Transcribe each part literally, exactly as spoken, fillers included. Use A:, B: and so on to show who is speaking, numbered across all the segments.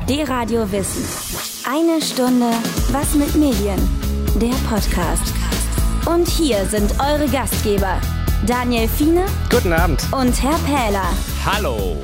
A: D-Radio Wissen. Eine Stunde Was mit Medien? Der Podcast. Und hier sind eure Gastgeber, Daniel Fiene.
B: Guten Abend.
A: Und Herr Pähler.
C: Hallo.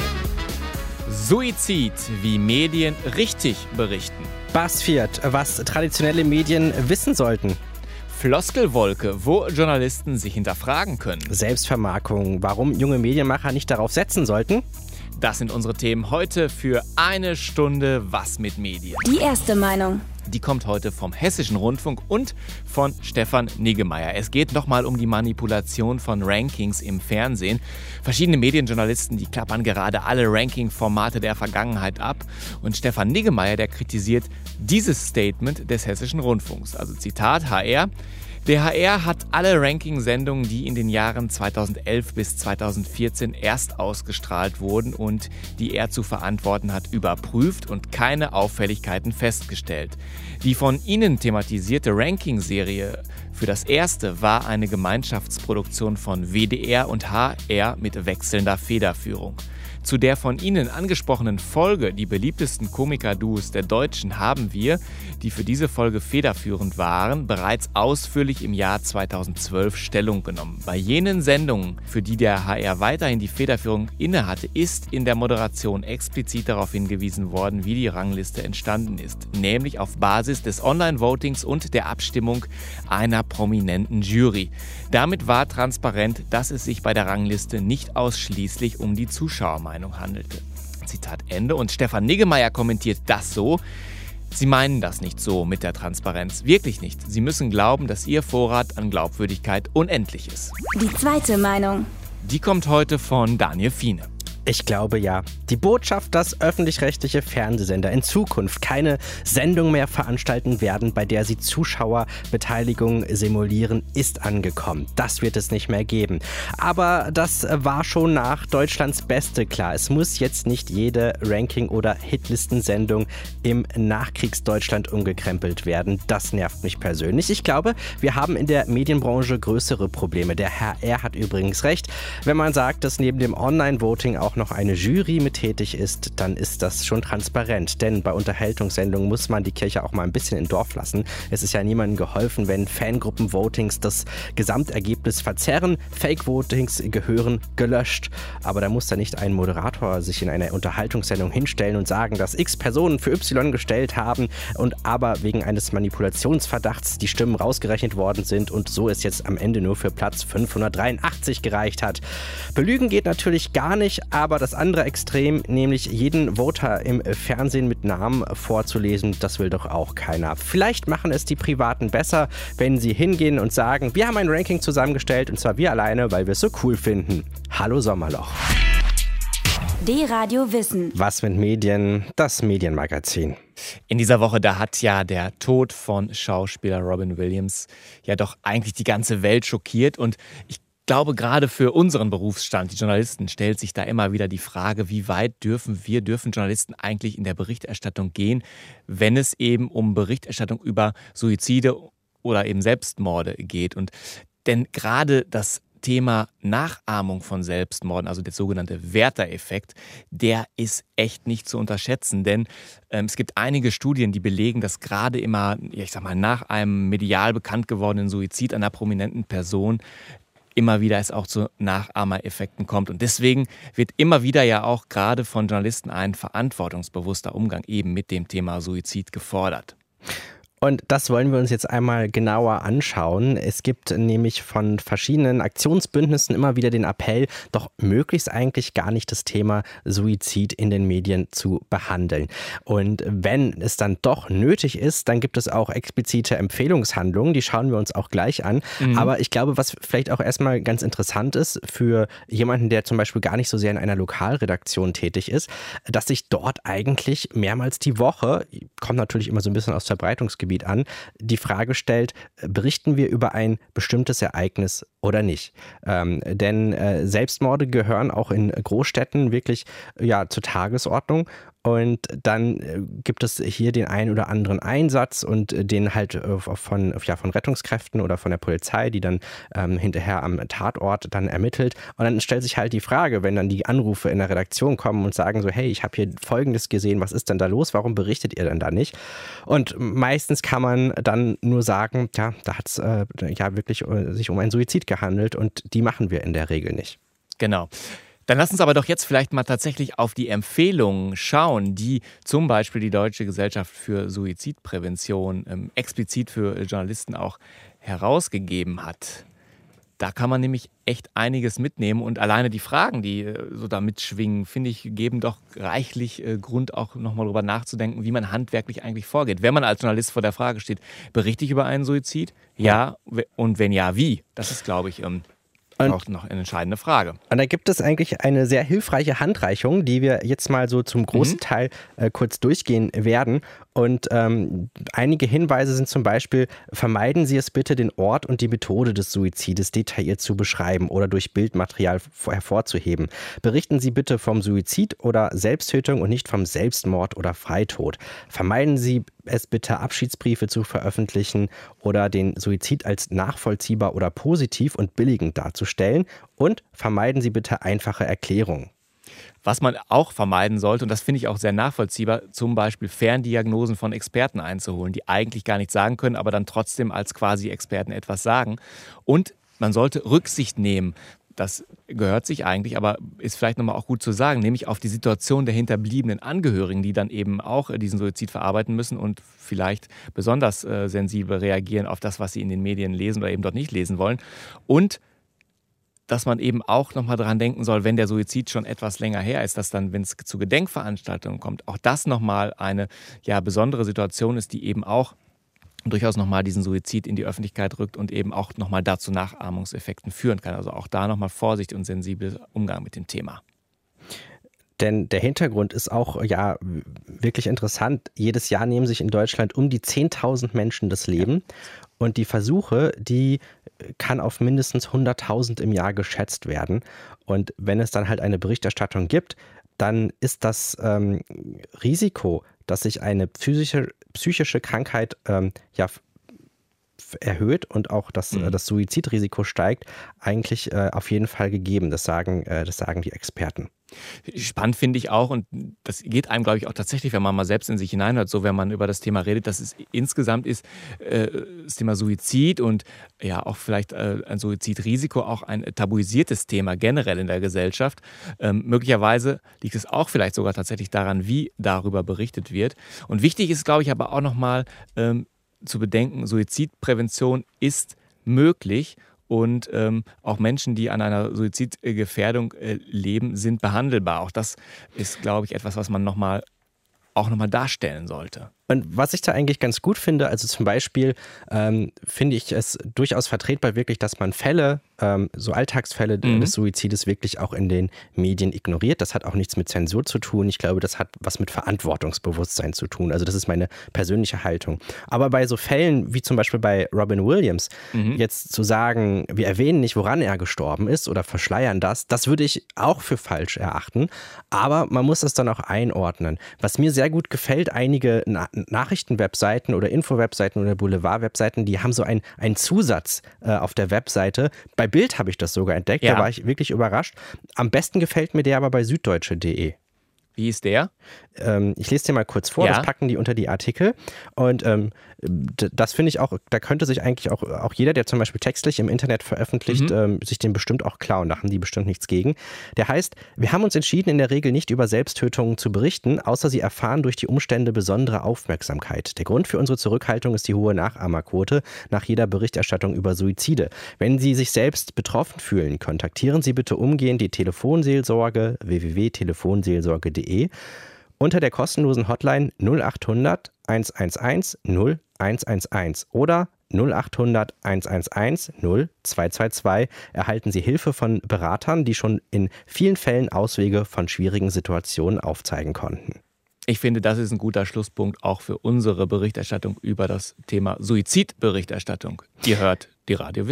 C: Suizid, wie Medien richtig berichten.
B: BuzzFeed, was traditionelle Medien wissen sollten.
C: Floskelwolke, wo Journalisten sich hinterfragen können.
B: Selbstvermarktung, warum junge Medienmacher nicht darauf setzen sollten.
C: Das sind unsere Themen heute für eine Stunde Was mit Medien.
A: Die erste Meinung.
C: Die kommt heute vom Hessischen Rundfunk und von Stefan Niggemeier. Es geht nochmal um die Manipulation von Rankings im Fernsehen. Verschiedene Medienjournalisten, die klappern gerade alle Ranking-Formate der Vergangenheit ab. Und Stefan Niggemeier, der kritisiert dieses Statement des Hessischen Rundfunks. Also Zitat H R. Der H R hat alle Ranking-Sendungen, die in den Jahren zweitausendelf bis zweitausendvierzehn erst ausgestrahlt wurden und die er zu verantworten hat, überprüft und keine Auffälligkeiten festgestellt. Die von Ihnen thematisierte Ranking-Serie für das erste war eine Gemeinschaftsproduktion von W D R und H R mit wechselnder Federführung. Zu der von Ihnen angesprochenen Folge, die beliebtesten Komiker-Duos der Deutschen, haben wir, die für diese Folge federführend waren, bereits ausführlich im Jahr zweitausendzwölf Stellung genommen. Bei jenen Sendungen, für die der H R weiterhin die Federführung innehatte, ist in der Moderation explizit darauf hingewiesen worden, wie die Rangliste entstanden ist, nämlich auf Basis des Online-Votings und der Abstimmung einer prominenten Jury. Damit war transparent, dass es sich bei der Rangliste nicht ausschließlich um die Zuschauermeinung handelte. Zitat Ende. Und Stefan Niggemeier kommentiert das so: Sie meinen das nicht so mit der Transparenz. Wirklich nicht. Sie müssen glauben, dass Ihr Vorrat an Glaubwürdigkeit unendlich ist.
A: Die zweite Meinung.
C: Die kommt heute von Daniel Fiene.
B: Ich glaube ja. Die Botschaft, dass öffentlich-rechtliche Fernsehsender in Zukunft keine Sendung mehr veranstalten werden, bei der sie Zuschauerbeteiligung simulieren, ist angekommen. Das wird es nicht mehr geben. Aber das war schon nach Deutschlands Beste klar. Es muss jetzt nicht jede Ranking- oder Hitlistensendung im Nachkriegsdeutschland umgekrempelt werden. Das nervt mich persönlich. Ich glaube, wir haben in der Medienbranche größere Probleme. Der H R hat übrigens recht, wenn man sagt, dass neben dem Online-Voting auch noch eine Jury mit tätig ist, dann ist das schon transparent. Denn bei Unterhaltungssendungen muss man die Kirche auch mal ein bisschen im Dorf lassen. Es ist ja niemandem geholfen, wenn Fangruppen-Votings das Gesamtergebnis verzerren. Fake-Votings gehören gelöscht. Aber da muss da nicht ein Moderator sich in einer Unterhaltungssendung hinstellen und sagen, dass X Personen für Y gestellt haben und aber wegen eines Manipulationsverdachts die Stimmen rausgerechnet worden sind und so es jetzt am Ende nur für Platz fünfhundertdreiundachtzig gereicht hat. Belügen geht natürlich gar nicht, aber das andere Extrem, nämlich jeden Voter im Fernsehen mit Namen vorzulesen, das will doch auch keiner. Vielleicht machen es die Privaten besser, wenn sie hingehen und sagen, wir haben ein Ranking zusammengestellt und zwar wir alleine, weil wir es so cool finden. Hallo Sommerloch.
A: D-Radio Wissen.
B: Was mit Medien? Das Medienmagazin.
C: In dieser Woche, da hat ja der Tod von Schauspieler Robin Williams ja doch eigentlich die ganze Welt schockiert und ich Ich glaube, gerade für unseren Berufsstand, die Journalisten, stellt sich da immer wieder die Frage, wie weit dürfen wir, dürfen Journalisten eigentlich in der Berichterstattung gehen, wenn es eben um Berichterstattung über Suizide oder eben Selbstmorde geht. Und denn gerade das Thema Nachahmung von Selbstmorden, also der sogenannte Werther-Effekt, der ist echt nicht zu unterschätzen, denn ähm, es gibt einige Studien, die belegen, dass gerade immer, ja, ich sag mal, nach einem medial bekannt gewordenen Suizid einer prominenten Person immer wieder es auch zu Nachahmereffekten kommt. Und deswegen wird immer wieder ja auch gerade von Journalisten ein verantwortungsbewusster Umgang eben mit dem Thema Suizid gefordert.
B: Und das wollen wir uns jetzt einmal genauer anschauen. Es gibt nämlich von verschiedenen Aktionsbündnissen immer wieder den Appell, doch möglichst eigentlich gar nicht das Thema Suizid in den Medien zu behandeln. Und wenn es dann doch nötig ist, dann gibt es auch explizite Empfehlungshandlungen, die schauen wir uns auch gleich an. Mhm. Aber ich glaube, was vielleicht auch erstmal ganz interessant ist für jemanden, der zum Beispiel gar nicht so sehr in einer Lokalredaktion tätig ist, dass sich dort eigentlich mehrmals die Woche, kommt natürlich immer so ein bisschen aus Verbreitungsgebiet an, die Frage stellt, berichten wir über ein bestimmtes Ereignis oder nicht? Ähm, denn äh, Selbstmorde gehören auch in Großstädten wirklich ja, zur Tagesordnung Und dann äh, gibt es hier den einen oder anderen Einsatz und äh, den halt äh, von, ja, von Rettungskräften oder von der Polizei, die dann ähm, hinterher am Tatort dann ermittelt. Und dann stellt sich halt die Frage, wenn dann die Anrufe in der Redaktion kommen und sagen so, hey, ich habe hier Folgendes gesehen, was ist denn da los? Warum berichtet ihr denn da nicht? Und meistens kann man dann nur sagen, ja, da hat es äh, ja wirklich äh, sich um einen Suizid gehandelt und die machen wir in der Regel nicht.
C: Genau. Dann lass uns aber doch jetzt vielleicht mal tatsächlich auf die Empfehlungen schauen, die zum Beispiel die Deutsche Gesellschaft für Suizidprävention ähm, explizit für Journalisten auch herausgegeben hat. Da kann man nämlich echt einiges mitnehmen und alleine die Fragen, die äh, so da mitschwingen, finde ich, geben doch reichlich äh, Grund, auch nochmal drüber nachzudenken, wie man handwerklich eigentlich vorgeht. Wenn man als Journalist vor der Frage steht, berichte ich über einen Suizid? Ja. Und wenn ja, wie? Das ist, glaube ich, ähm, Und auch noch eine entscheidende Frage.
B: Und da gibt es eigentlich eine sehr hilfreiche Handreichung, die wir jetzt mal so zum großen mhm. Teil äh, kurz durchgehen werden. Und ähm, einige Hinweise sind zum Beispiel, vermeiden Sie es bitte, den Ort und die Methode des Suizides detailliert zu beschreiben oder durch Bildmaterial hervorzuheben. Berichten Sie bitte vom Suizid oder Selbsttötung und nicht vom Selbstmord oder Freitod. Vermeiden Sie es bitte, Abschiedsbriefe zu veröffentlichen oder den Suizid als nachvollziehbar oder positiv und billigend darzustellen. Und vermeiden Sie bitte einfache Erklärungen.
C: Was man auch vermeiden sollte, und das finde ich auch sehr nachvollziehbar, zum Beispiel Ferndiagnosen von Experten einzuholen, die eigentlich gar nichts sagen können, aber dann trotzdem als quasi Experten etwas sagen. Und man sollte Rücksicht nehmen. Das gehört sich eigentlich, aber ist vielleicht nochmal auch gut zu sagen, nämlich auf die Situation der hinterbliebenen Angehörigen, die dann eben auch diesen Suizid verarbeiten müssen und vielleicht besonders äh, sensibel reagieren auf das, was sie in den Medien lesen oder eben dort nicht lesen wollen. Und dass man eben auch nochmal dran denken soll, wenn der Suizid schon etwas länger her ist, dass dann, wenn es zu Gedenkveranstaltungen kommt, auch das nochmal eine ja, besondere Situation ist, die eben auch durchaus nochmal diesen Suizid in die Öffentlichkeit rückt und eben auch nochmal dazu Nachahmungseffekten führen kann. Also auch da nochmal Vorsicht und sensibel Umgang mit dem Thema.
B: Denn der Hintergrund ist auch ja wirklich interessant. Jedes Jahr nehmen sich in Deutschland um die zehntausend Menschen das Leben. Ja. Und die Versuche, die kann auf mindestens hunderttausend im Jahr geschätzt werden. Und wenn es dann halt eine Berichterstattung gibt, dann ist das ähm, Risiko, dass sich eine psychische, psychische Krankheit ähm, ja, erhöht und auch das, mhm. das Suizidrisiko steigt, eigentlich äh, auf jeden Fall gegeben. Das sagen, äh, das sagen die Experten.
C: Spannend finde ich auch, und das geht einem, glaube ich, auch tatsächlich, wenn man mal selbst in sich hineinhört, so wenn man über das Thema redet, dass es insgesamt ist, äh, das Thema Suizid und ja auch vielleicht äh, ein Suizidrisiko auch ein tabuisiertes Thema generell in der Gesellschaft. Ähm, möglicherweise liegt es auch vielleicht sogar tatsächlich daran, wie darüber berichtet wird. Und wichtig ist, glaube ich, aber auch nochmal ähm, zu bedenken, Suizidprävention ist möglich. Und ähm, auch Menschen, die an einer Suizidgefährdung äh, leben, sind behandelbar. Auch das ist, glaube ich, etwas, was man noch mal, auch nochmal darstellen sollte.
B: Und was ich da eigentlich ganz gut finde, also zum Beispiel ähm, finde ich es durchaus vertretbar wirklich, dass man Fälle, ähm, so Alltagsfälle mhm. des Suizides wirklich auch in den Medien ignoriert. Das hat auch nichts mit Zensur zu tun. Ich glaube, das hat was mit Verantwortungsbewusstsein zu tun. Also das ist meine persönliche Haltung. Aber bei so Fällen wie zum Beispiel bei Robin Williams, mhm. jetzt zu sagen, wir erwähnen nicht, woran er gestorben ist oder verschleiern das, das würde ich auch für falsch erachten. Aber man muss das dann auch einordnen. Was mir sehr gut gefällt, einige Na- Nachrichtenwebseiten oder Info-Webseiten oder Boulevard-Webseiten, die haben so einen, einen Zusatz äh, auf der Webseite. Bei Bild habe ich das sogar entdeckt, ja. Da war ich wirklich überrascht. Am besten gefällt mir der aber bei süddeutsche punkt de.
C: Wie ist der?
B: Ähm, ich lese dir mal kurz vor, ja. Das packen die unter die Artikel. Und ähm, das finde ich auch, da könnte sich eigentlich auch, auch jeder, der zum Beispiel textlich im Internet veröffentlicht, mhm. ähm, sich den bestimmt auch klauen. Da haben die bestimmt nichts gegen. Der heißt, wir haben uns entschieden, in der Regel nicht über Selbsttötungen zu berichten, außer sie erfahren durch die Umstände besondere Aufmerksamkeit. Der Grund für unsere Zurückhaltung ist die hohe Nachahmerquote nach jeder Berichterstattung über Suizide. Wenn Sie sich selbst betroffen fühlen, kontaktieren Sie bitte umgehend die Telefonseelsorge w w w punkt telefonseelsorge punkt de unter der kostenlosen Hotline null achthundert hundertundzwölf null hundertzwölf oder null achthundert hundertzwölf null zweihunderzweiundzwanzig erhalten Sie Hilfe von Beratern, die schon in vielen Fällen Auswege von schwierigen Situationen aufzeigen konnten.
C: Ich finde, das ist ein guter Schlusspunkt auch für unsere Berichterstattung über das Thema Suizidberichterstattung. Ihr hört die Radio Wissen.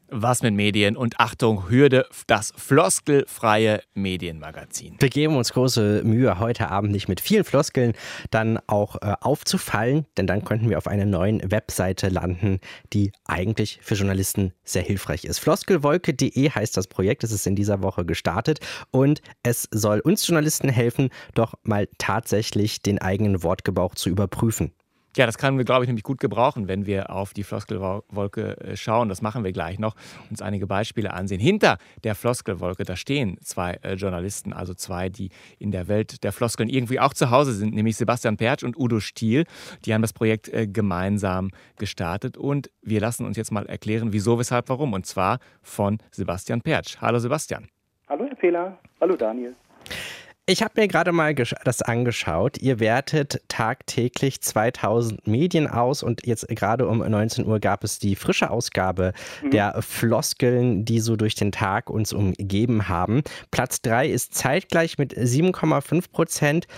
C: Was mit Medien und Achtung, Hürde, das floskelfreie Medienmagazin.
B: Wir geben uns große Mühe, heute Abend nicht mit vielen Floskeln dann auch äh, aufzufallen, denn dann könnten wir auf einer neuen Webseite landen, die eigentlich für Journalisten sehr hilfreich ist. floskelwolke punkt de heißt das Projekt, es ist in dieser Woche gestartet und es soll uns Journalisten helfen, doch mal tatsächlich den eigenen Wortgebrauch zu überprüfen.
C: Ja, das können wir, glaube ich, nämlich gut gebrauchen, wenn wir auf die Floskelwolke schauen. Das machen wir gleich noch, uns einige Beispiele ansehen. Hinter der Floskelwolke, da stehen zwei äh, Journalisten, also zwei, die in der Welt der Floskeln irgendwie auch zu Hause sind, nämlich Sebastian Pertsch und Udo Stiel. Die haben das Projekt äh, gemeinsam gestartet und wir lassen uns jetzt mal erklären, wieso, weshalb, warum. Und zwar von Sebastian Pertsch. Hallo Sebastian.
D: Hallo Herr Fehler. Hallo Daniel.
B: Ich habe mir gerade mal das angeschaut. Ihr wertet tagtäglich zweitausend Medien aus und jetzt gerade um neunzehn Uhr gab es die frische Ausgabe mhm. der Floskeln, die so durch den Tag uns umgeben haben. Platz drei ist zeitgleich mit sieben Komma fünf Prozent.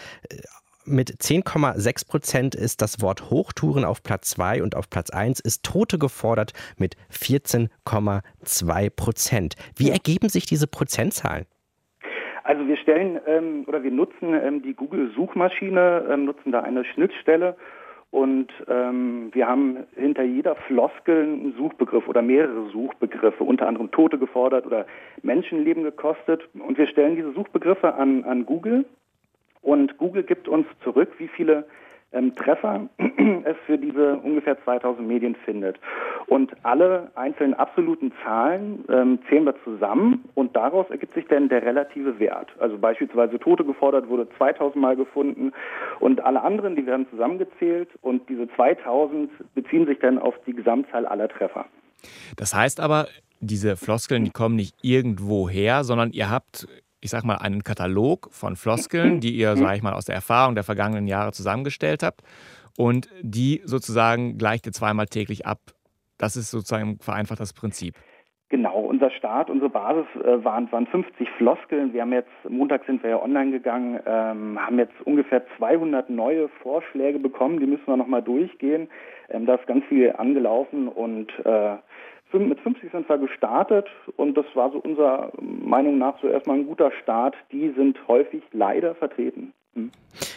B: Mit zehn Komma sechs Prozent ist das Wort Hochtouren auf Platz zwei und auf Platz eins ist Tote gefordert mit vierzehn Komma zwei Prozent. Wie ergeben sich diese Prozentzahlen?
D: Also wir stellen ähm, oder wir nutzen ähm, die Google-Suchmaschine, ähm, nutzen da eine Schnittstelle und ähm, wir haben hinter jeder Floskel einen Suchbegriff oder mehrere Suchbegriffe, unter anderem Tote gefordert oder Menschenleben gekostet und wir stellen diese Suchbegriffe an, an Google und Google gibt uns zurück, wie viele ähm, Treffer es für diese ungefähr zweitausend Medien findet. Und alle einzelnen absoluten Zahlen ähm, zählen wir zusammen und daraus ergibt sich dann der relative Wert. Also beispielsweise Tote gefordert wurde zweitausend Mal gefunden und alle anderen, die werden zusammengezählt und diese zweitausend beziehen sich dann auf die Gesamtzahl aller Treffer.
C: Das heißt aber, diese Floskeln, die kommen nicht irgendwo her, sondern ihr habt, ich sag mal, einen Katalog von Floskeln, die ihr, sag ich mal, aus der Erfahrung der vergangenen Jahre zusammengestellt habt und die sozusagen gleicht ihr zweimal täglich ab. Das ist sozusagen vereinfacht das Prinzip.
D: Genau, unser Start, unsere Basis äh, waren, waren fünfzig Floskeln. Wir haben jetzt, Montag sind wir ja online gegangen, ähm, haben jetzt ungefähr zweihundert neue Vorschläge bekommen. Die müssen wir nochmal durchgehen. Ähm, da ist ganz viel angelaufen und äh, mit fünfzig sind wir gestartet und das war so unserer Meinung nach so erstmal ein guter Start. Die sind häufig leider vertreten. Hm.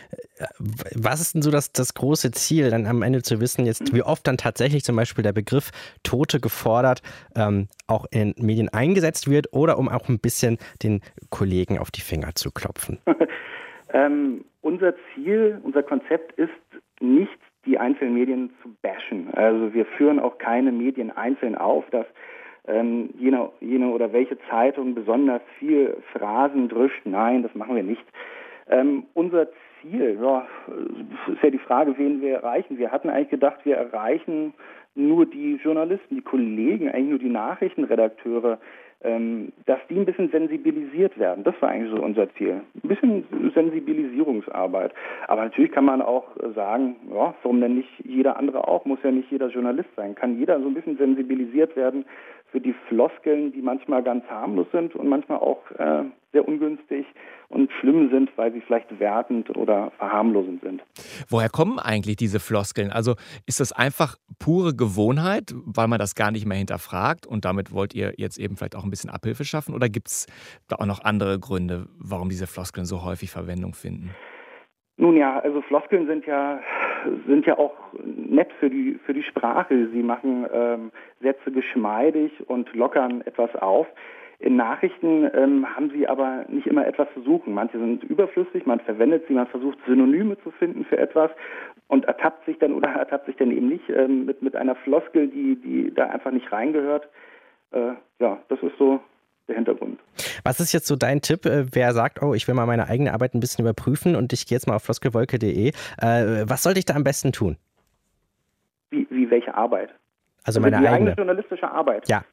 B: Was ist denn so das, das große Ziel, dann am Ende zu wissen, jetzt wie oft dann tatsächlich zum Beispiel der Begriff Tote gefordert ähm, auch in Medien eingesetzt wird oder um auch ein bisschen den Kollegen auf die Finger zu klopfen?
D: ähm, unser Ziel, unser Konzept ist nicht, die einzelnen Medien zu bashen. Also wir führen auch keine Medien einzeln auf, dass ähm, jene, jene oder welche Zeitung besonders viel Phrasen drischt. Nein, das machen wir nicht. Ähm, unser Ziel, ja, ist ja die Frage, wen wir erreichen. Wir hatten eigentlich gedacht, wir erreichen nur die Journalisten, die Kollegen, eigentlich nur die Nachrichtenredakteure, ähm, dass die ein bisschen sensibilisiert werden. Das war eigentlich so unser Ziel. Ein bisschen Sensibilisierungsarbeit. Aber natürlich kann man auch sagen, ja, warum denn nicht jeder andere auch? Muss ja nicht jeder Journalist sein. Kann jeder so ein bisschen sensibilisiert werden für die Floskeln, die manchmal ganz harmlos sind und manchmal auch äh, sehr ungünstig und schlimm sind, weil sie vielleicht wertend oder verharmlosend sind.
C: Woher kommen eigentlich diese Floskeln? Also ist das einfach pure Gewohnheit, weil man das gar nicht mehr hinterfragt und damit wollt ihr jetzt eben vielleicht auch ein bisschen Abhilfe schaffen? Oder gibt es da auch noch andere Gründe, warum diese Floskeln so häufig Verwendung finden?
D: Nun ja, also Floskeln sind ja sind ja auch nett für die für die Sprache. Sie machen ähm, Sätze geschmeidig und lockern etwas auf. In Nachrichten ähm, haben sie aber nicht immer etwas zu suchen. Manche sind überflüssig, man verwendet sie, man versucht Synonyme zu finden für etwas und ertappt sich dann oder ertappt sich dann eben nicht ähm, mit mit einer Floskel, die die da einfach nicht reingehört. Äh, ja, das ist so der Hintergrund.
B: Was ist jetzt so dein Tipp, wer sagt, oh, ich will mal meine eigene Arbeit ein bisschen überprüfen und ich gehe jetzt mal auf floskelwolke punkt de. Äh, was sollte ich da am besten tun?
D: Wie, wie welche Arbeit?
B: Also,
D: also
B: meine
D: die
B: eigene.
D: eigene journalistische Arbeit?
B: Ja.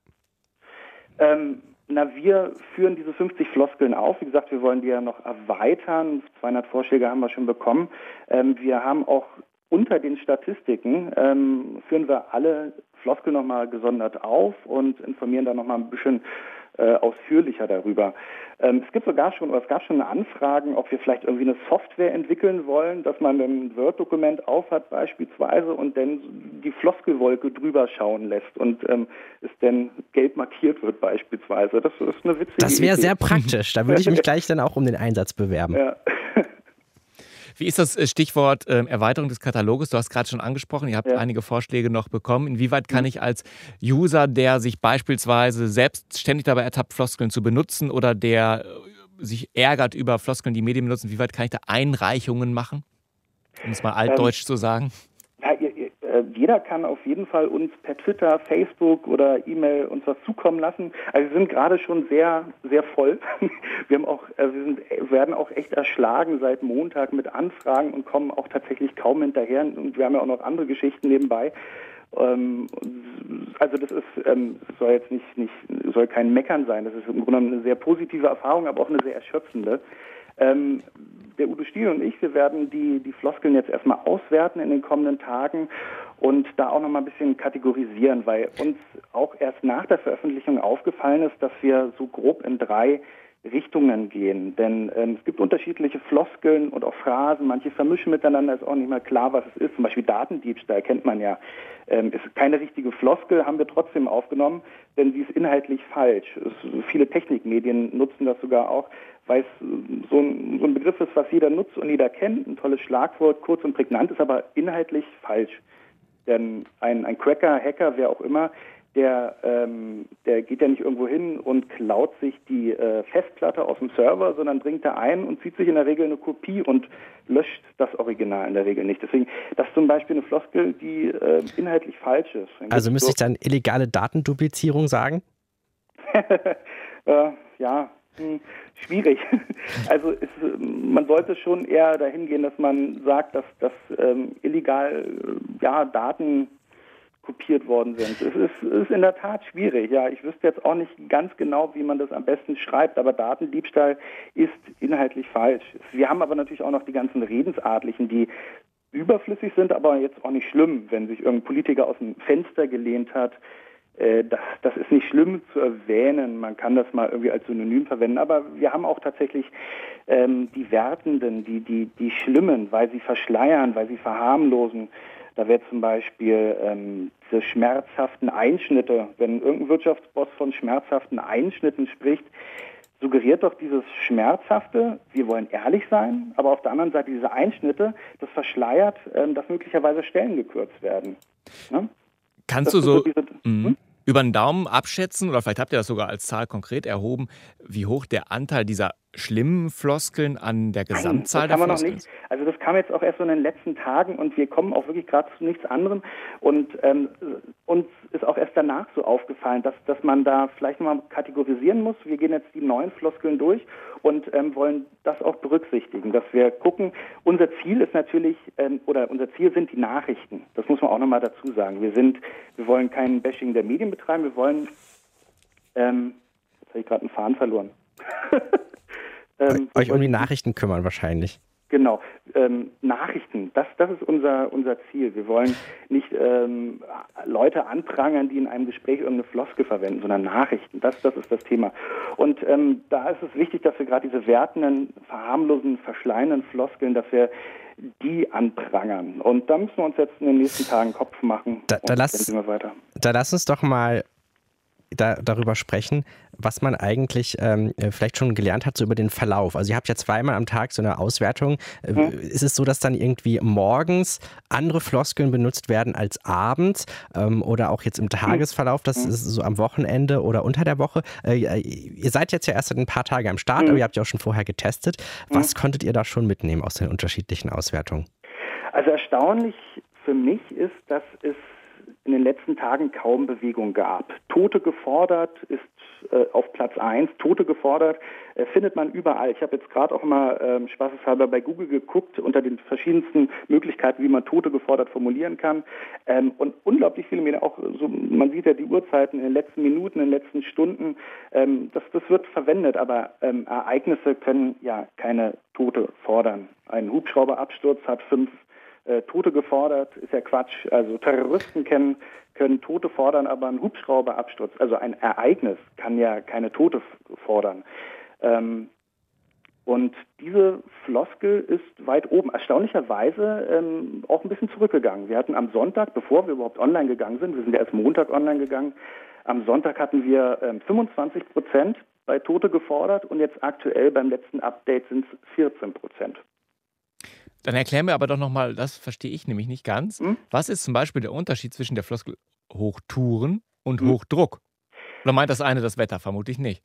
D: Ähm, na, wir führen diese fünfzig Floskeln auf. Wie gesagt, wir wollen die ja noch erweitern. zweihundert Vorschläge haben wir schon bekommen. Ähm, wir haben auch unter den Statistiken, ähm, führen wir alle Floskeln nochmal gesondert auf und informieren da nochmal ein bisschen äh, ausführlicher darüber. Ähm, es gibt sogar schon, oder es gab schon Anfragen, ob wir vielleicht irgendwie eine Software entwickeln wollen, dass man ein Word-Dokument aufhat beispielsweise und dann die Floskelwolke drüber schauen lässt und ähm, es dann gelb markiert wird beispielsweise. Das ist eine witzige
B: Das wäre
D: Idee.
B: sehr praktisch. Da würde ich mich gleich dann auch um den Einsatz bewerben.
D: Ja.
C: Wie ist das Stichwort ähm, Erweiterung des Kataloges? Du hast gerade schon angesprochen, ihr habt ja. einige Vorschläge noch bekommen. Inwieweit kann ich als User, der sich beispielsweise selbst ständig dabei ertappt, Floskeln zu benutzen oder der sich ärgert über Floskeln, die Medien benutzen, wie weit kann ich da Einreichungen machen? Um es mal altdeutsch ähm, zu sagen.
D: Ja, ihr, ihr, jeder kann auf jeden Fall uns per Twitter, Facebook oder E-Mail uns was zukommen lassen. Also wir sind gerade schon sehr, sehr voll. Wir haben auch, wir sind, werden auch echt erschlagen seit Montag mit Anfragen und kommen auch tatsächlich kaum hinterher. Und wir haben ja auch noch andere Geschichten nebenbei. Also das ist, soll jetzt nicht, nicht, soll kein Meckern sein. Das ist im Grunde eine sehr positive Erfahrung, aber auch eine sehr erschöpfende. Ähm, der Udo Stiel und ich, wir werden die, die Floskeln jetzt erstmal auswerten in den kommenden Tagen und da auch nochmal ein bisschen kategorisieren, weil uns auch erst nach der Veröffentlichung aufgefallen ist, dass wir so grob in drei Richtungen gehen. Denn ähm, es gibt unterschiedliche Floskeln und auch Phrasen, manche vermischen miteinander, ist auch nicht mehr klar, was es ist. Zum Beispiel Datendiebstahl kennt man ja. Ähm, ist keine richtige Floskel, haben wir trotzdem aufgenommen, denn sie ist inhaltlich falsch. Es, viele Technikmedien nutzen das sogar auch, weil es so ein, so ein Begriff ist, was jeder nutzt und jeder kennt. Ein tolles Schlagwort, kurz und prägnant, ist aber inhaltlich falsch. Denn ein, ein Cracker, Hacker, wer auch immer, der, ähm, der geht ja nicht irgendwo hin und klaut sich die äh, Festplatte aus dem Server, sondern bringt da ein und zieht sich in der Regel eine Kopie und löscht das Original in der Regel nicht. Deswegen, das ist zum Beispiel eine Floskel, die äh, inhaltlich falsch ist. Dann
B: also müsste ich dann illegale Datenduplizierung sagen?
D: äh, ja, hm, schwierig. Also es, man sollte schon eher dahin gehen, dass man sagt, dass, dass ähm, illegal ja, Daten kopiert worden sind. Es ist, es ist in der Tat schwierig. Ja, ich wüsste jetzt auch nicht ganz genau, wie man das am besten schreibt, aber Datendiebstahl ist inhaltlich falsch. Wir haben aber natürlich auch noch die ganzen Redensartlichen, die überflüssig sind, aber jetzt auch nicht schlimm, wenn sich irgendein Politiker aus dem Fenster gelehnt hat. Äh, das, das ist nicht schlimm zu erwähnen. Man kann das mal irgendwie als Synonym verwenden, aber wir haben auch tatsächlich ähm, die Wertenden, die, die, die Schlimmen, weil sie verschleiern, weil sie verharmlosen. Da wäre zum Beispiel ähm, diese schmerzhaften Einschnitte. Wenn irgendein Wirtschaftsboss von schmerzhaften Einschnitten spricht, suggeriert doch dieses Schmerzhafte, wir wollen ehrlich sein, aber auf der anderen Seite diese Einschnitte, das verschleiert, ähm, dass möglicherweise Stellen gekürzt werden. Ne?
C: Kannst das du so, so diese, hm? über den Daumen abschätzen, oder vielleicht habt ihr das sogar als Zahl konkret erhoben, wie hoch der Anteil dieser schlimmen Floskeln an der Gesamtzahl
D: Nein, das
C: der
D: kann man
C: Floskeln
D: noch nicht. Also das kam jetzt auch erst so in den letzten Tagen und wir kommen auch wirklich gerade zu nichts anderem. Und ähm, uns ist auch erst danach so aufgefallen, dass, dass man da vielleicht nochmal kategorisieren muss. Wir gehen jetzt die neuen Floskeln durch und ähm, wollen das auch berücksichtigen, dass wir gucken, unser Ziel ist natürlich, ähm, oder unser Ziel sind die Nachrichten. Das muss man auch nochmal dazu sagen. Wir sind, wir wollen kein Bashing der Medien betreiben, wir wollen, ähm, jetzt habe ich gerade einen Faden verloren.
B: Ähm, euch um die Nachrichten kümmern wahrscheinlich.
D: Genau, ähm, Nachrichten, das, das ist unser, unser Ziel. Wir wollen nicht ähm, Leute anprangern, die in einem Gespräch irgendeine Floskel verwenden, sondern Nachrichten, das, das ist das Thema. Und ähm, da ist es wichtig, dass wir gerade diese wertenden, verharmlosen, verschleiernden Floskeln, dass wir die anprangern. Und da müssen wir uns jetzt in den nächsten Tagen Kopf machen.
B: Da, da,
D: und
B: lass,
D: dann gehen wir weiter.
B: Da lass uns doch mal Da, darüber sprechen, was man eigentlich ähm, vielleicht schon gelernt hat, so über den Verlauf. Also ihr habt ja zweimal am Tag so eine Auswertung. Äh, hm. Ist es so, dass dann irgendwie morgens andere Floskeln benutzt werden als abends ähm, oder auch jetzt im Tagesverlauf, das hm. ist so am Wochenende oder unter der Woche? Äh, ihr seid jetzt ja erst seit ein paar Tage am Start, hm. aber ihr habt ja auch schon vorher getestet. Was hm. konntet ihr da schon mitnehmen aus den unterschiedlichen Auswertungen?
D: Also erstaunlich für mich ist, dass es in den letzten Tagen kaum Bewegung gab. Tote gefordert ist äh, auf Platz eins. Tote gefordert äh, findet man überall. Ich habe jetzt gerade auch mal ähm, spaßeshalber bei Google geguckt, unter den verschiedensten Möglichkeiten, wie man Tote gefordert formulieren kann. Ähm, und unglaublich viele Medien, auch so, man sieht ja die Uhrzeiten in den letzten Minuten, in den letzten Stunden, ähm, das, das wird verwendet, aber ähm, Ereignisse können ja keine Tote fordern. Ein Hubschrauberabsturz hat fünf äh, Tote gefordert, ist ja Quatsch. Also Terroristen können, können Tote fordern, aber ein Hubschrauberabsturz, also ein Ereignis, kann ja keine Tote fordern. Ähm, und diese Floskel ist weit oben. Erstaunlicherweise ähm, auch ein bisschen zurückgegangen. Wir hatten am Sonntag, bevor wir überhaupt online gegangen sind, wir sind ja erst Montag online gegangen, am Sonntag hatten wir ähm, fünfundzwanzig Prozent bei Tote gefordert und jetzt aktuell beim letzten Update sind es vierzehn Prozent.
C: Dann erklär mir aber doch nochmal, das verstehe ich nämlich nicht ganz. Hm? Was ist zum Beispiel der Unterschied zwischen der Floskel Hochtouren und hm? Hochdruck? Oder meint das eine das Wetter? Vermutlich nicht.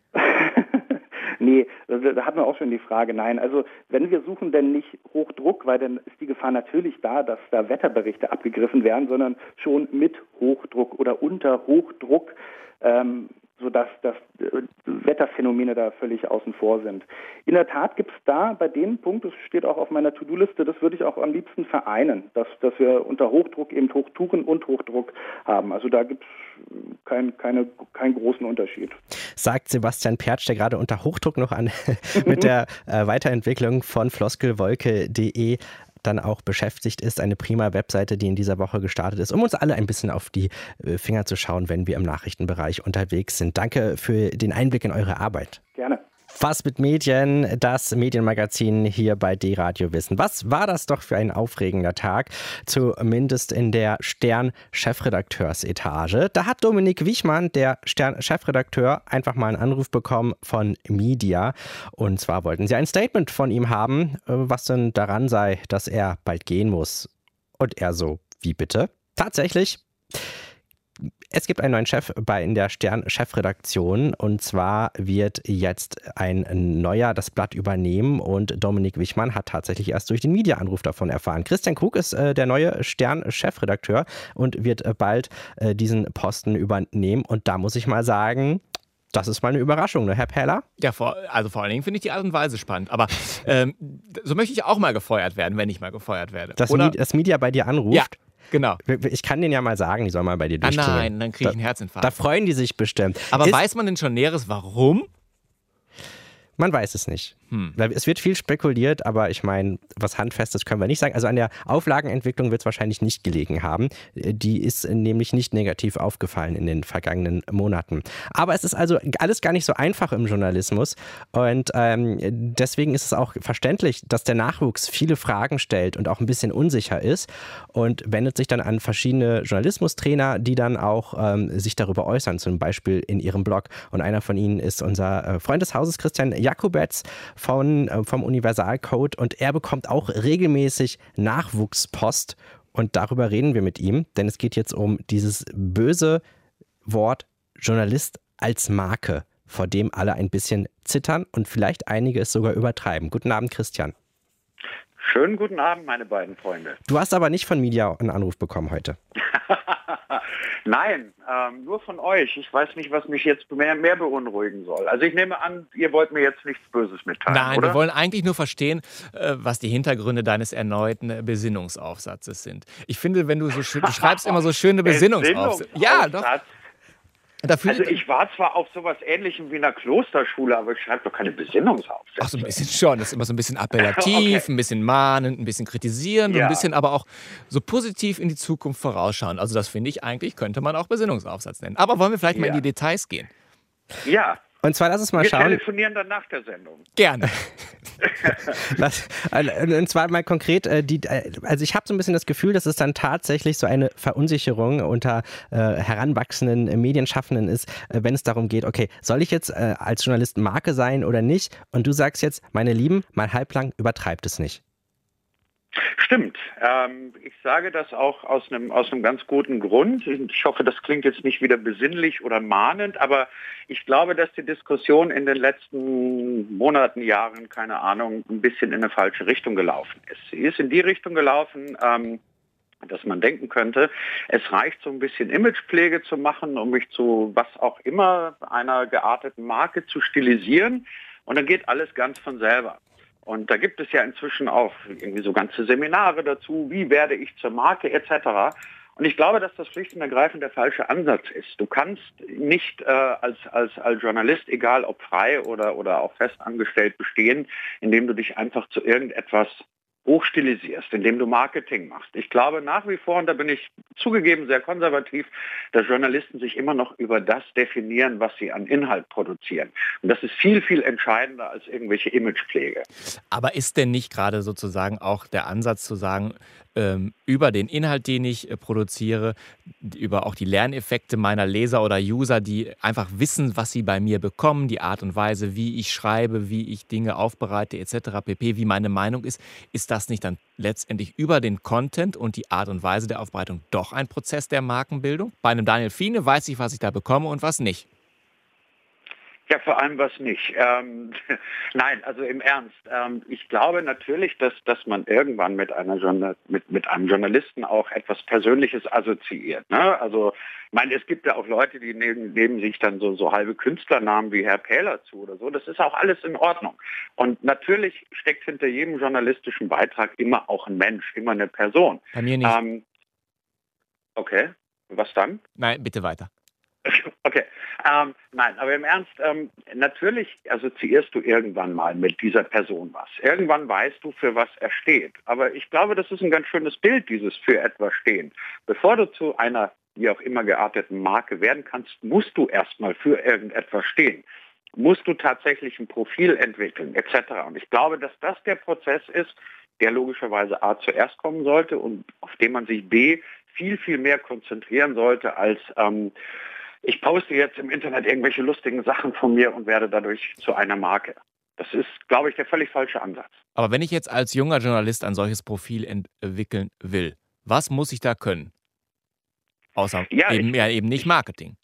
D: Nee, da hatten wir auch schon die Frage. Nein, also wenn wir suchen denn nicht Hochdruck, weil dann ist die Gefahr natürlich da, dass da Wetterberichte abgegriffen werden, sondern schon mit Hochdruck oder unter Hochdruck, ähm, sodass dass Wetterphänomene da völlig außen vor sind. In der Tat gibt es da bei dem Punkt, das steht auch auf meiner To-Do-Liste, das würde ich auch am liebsten vereinen, dass, dass wir unter Hochdruck eben Hochtouren und Hochdruck haben. Also da gibt es kein, keine, keinen großen Unterschied.
B: Sagt Sebastian Pertsch, der gerade unter Hochdruck noch an mit der äh, Weiterentwicklung von floskelwolke punkt de dann auch beschäftigt ist. Eine prima Webseite, die in dieser Woche gestartet ist, um uns alle ein bisschen auf die Finger zu schauen, wenn wir im Nachrichtenbereich unterwegs sind. Danke für den Einblick in eure Arbeit.
D: Gerne.
B: Was mit Medien, das Medienmagazin hier bei D-Radio Wissen. Was war das doch für ein aufregender Tag, zumindest in der Stern-Chefredakteursetage. Da hat Dominik Wichmann, der Stern-Chefredakteur, einfach mal einen Anruf bekommen von Media. Und zwar wollten sie ein Statement von ihm haben, was denn daran sei, dass er bald gehen muss. Und er so, wie bitte? Tatsächlich. Es gibt einen neuen Chef bei in der Stern-Chefredaktion und zwar wird jetzt ein neuer das Blatt übernehmen und Dominik Wichmann hat tatsächlich erst durch den Media-Anruf davon erfahren. Christian Krug ist äh, der neue Stern-Chefredakteur und wird äh, bald äh, diesen Posten übernehmen und da muss ich mal sagen, das ist mal eine Überraschung, ne, Herr Peller?
C: Ja, vor, also vor allen Dingen finde ich die Art und Weise spannend. Aber ähm, so möchte ich auch mal gefeuert werden, wenn ich mal gefeuert werde.
B: Das, Oder? das Media bei dir anruft?
C: Ja. Genau.
B: Ich kann denen ja mal sagen, die sollen mal bei dir durchgehen.
C: Ah nein, dann kriege ich einen Herzinfarkt.
B: Da freuen die sich bestimmt.
C: Aber
B: Ist,
C: weiß man denn schon Näheres, warum?
B: Man weiß es nicht.
C: Hm.
B: Es wird viel spekuliert, aber ich meine, was Handfestes können wir nicht sagen. Also an der Auflagenentwicklung wird es wahrscheinlich nicht gelegen haben. Die ist nämlich nicht negativ aufgefallen in den vergangenen Monaten. Aber es ist also alles gar nicht so einfach im Journalismus und ähm, deswegen ist es auch verständlich, dass der Nachwuchs viele Fragen stellt und auch ein bisschen unsicher ist und wendet sich dann an verschiedene Journalismustrainer, die dann auch ähm, sich darüber äußern, zum Beispiel in ihrem Blog. Und einer von ihnen ist unser äh, Freund des Hauses, Christian Jakubetz von, äh, vom Universalcode und er bekommt auch regelmäßig Nachwuchspost und darüber reden wir mit ihm, denn es geht jetzt um dieses böse Wort Journalist als Marke, vor dem alle ein bisschen zittern und vielleicht einige es sogar übertreiben. Guten Abend, Christian.
E: Schönen guten Abend, meine beiden Freunde.
B: Du hast aber nicht von Media einen Anruf bekommen heute.
E: Nein, ähm, nur von euch. Ich weiß nicht, was mich jetzt mehr, mehr beunruhigen soll. Also ich nehme an, ihr wollt mir jetzt nichts Böses mitteilen,
C: Nein,
E: oder?
C: Wir wollen eigentlich nur verstehen, was die Hintergründe deines erneuten Besinnungsaufsatzes sind. Ich finde, wenn du so schön, du schreibst immer so schöne Besinnungsaufsätze. Ja, doch.
E: Dafür also ich war zwar auf sowas Ähnlichem wie in einer Klosterschule, aber ich schreibe doch keine Besinnungsaufsätze.
C: Ach, so ein bisschen schon. Das ist immer so ein bisschen appellativ, okay. Ein bisschen mahnend, ein bisschen kritisierend, ja. Ein bisschen aber auch so positiv in die Zukunft vorausschauen. Also das finde ich eigentlich, könnte man auch Besinnungsaufsatz nennen. Aber wollen wir vielleicht ja. mal in die Details gehen?
E: Ja.
B: Und zwar lass uns mal
E: wir
B: schauen.
E: Wir telefonieren dann nach der Sendung.
C: Gerne.
B: das, und zwar mal konkret, die, also ich habe so ein bisschen das Gefühl, dass es dann tatsächlich so eine Verunsicherung unter äh, heranwachsenden Medienschaffenden ist, äh, wenn es darum geht, okay, soll ich jetzt äh, als Journalist Marke sein oder nicht? Und du sagst jetzt, meine Lieben, mal halblang übertreibt es nicht.
E: Stimmt. Ähm, ich sage das auch aus einem aus einem ganz guten Grund. Ich hoffe, das klingt jetzt nicht wieder besinnlich oder mahnend, aber ich glaube, dass die Diskussion in den letzten Monaten, Jahren, keine Ahnung, ein bisschen in eine falsche Richtung gelaufen ist. Sie ist in die Richtung gelaufen, ähm, dass man denken könnte, es reicht so ein bisschen Imagepflege zu machen, um mich zu was auch immer einer gearteten Marke zu stilisieren und dann geht alles ganz von selber. Und da gibt es ja inzwischen auch irgendwie so ganze Seminare dazu, wie werde ich zur Marke et cetera. Und ich glaube, dass das schlicht und ergreifend der falsche Ansatz ist. Du kannst nicht äh, als, als, als Journalist, egal ob frei oder, oder auch festangestellt, bestehen, indem du dich einfach zu irgendetwas hochstilisierst, indem du Marketing machst. Ich glaube nach wie vor, und da bin ich zugegeben sehr konservativ, dass Journalisten sich immer noch über das definieren, was sie an Inhalt produzieren. Und das ist viel, viel entscheidender als irgendwelche Imagepflege.
C: Aber ist denn nicht gerade sozusagen auch der Ansatz zu sagen, ähm, über den Inhalt, den ich äh, produziere, über auch die Lerneffekte meiner Leser oder User, die einfach wissen, was sie bei mir bekommen, die Art und Weise, wie ich schreibe, wie ich Dinge aufbereite et cetera pp., wie meine Meinung ist, ist das nicht dann letztendlich über den Content und die Art und Weise der Aufbereitung doch ein Prozess der Markenbildung? Bei einem Daniel Fiene weiß ich, was ich da bekomme und was nicht.
E: Ja, vor allem was nicht. Ähm, nein, also im Ernst. Ähm, ich glaube natürlich, dass, dass man irgendwann mit, einer Journal- mit, mit einem Journalisten auch etwas Persönliches assoziiert. Ne? Also ich meine, es gibt ja auch Leute, die nehmen, nehmen sich dann so, so halbe Künstlernamen wie Herr Pähler zu oder so. Das ist auch alles in Ordnung. Und natürlich steckt hinter jedem journalistischen Beitrag immer auch ein Mensch, immer eine Person.
C: Bei mir nicht.
E: Ähm, okay, was dann?
C: Nein, bitte weiter.
E: Okay, ähm, nein, aber im Ernst, ähm, natürlich assoziierst du irgendwann mal mit dieser Person was. Irgendwann weißt du, für was er steht. Aber ich glaube, das ist ein ganz schönes Bild, dieses für etwas stehen. Bevor du zu einer, wie auch immer gearteten Marke werden kannst, musst du erstmal für irgendetwas stehen. Musst du tatsächlich ein Profil entwickeln, et cetera. Und ich glaube, dass das der Prozess ist, der logischerweise A zuerst kommen sollte und auf den man sich B viel, viel mehr konzentrieren sollte als ähm, ich poste jetzt im Internet irgendwelche lustigen Sachen von mir und werde dadurch zu einer Marke. Das ist, glaube ich, der völlig falsche Ansatz.
C: Aber wenn ich jetzt als junger Journalist ein solches Profil entwickeln will, was muss ich da können? Außer
E: ja,
C: eben,
E: ich,
C: ja, eben nicht Marketing.